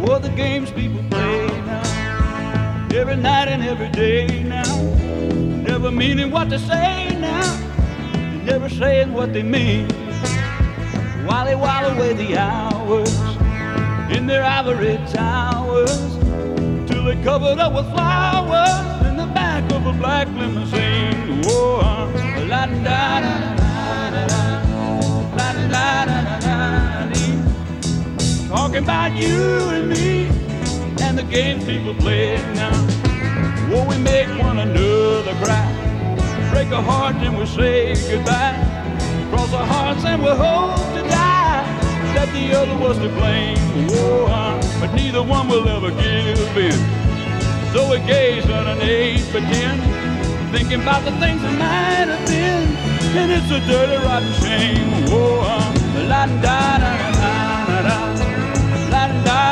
Oh, the games people play now, every night and every day now, never meaning what they say now, never saying what they mean, while they while away the hours in their ivory towers, till they're covered up with flowers in the back of a black limousine. Oh, la da da da da da, la da da da da dee. Talking about you and me and the games people play now. Oh, we make one another cry, break our hearts and we say goodbye, cross our hearts and we hope to die that the other was to blame. Oh, but neither one will ever give in. So we gaze underneath pretend, thinking about the things that might have been, and it's a dirty rotten shame. Oh, la da da da da da, la da.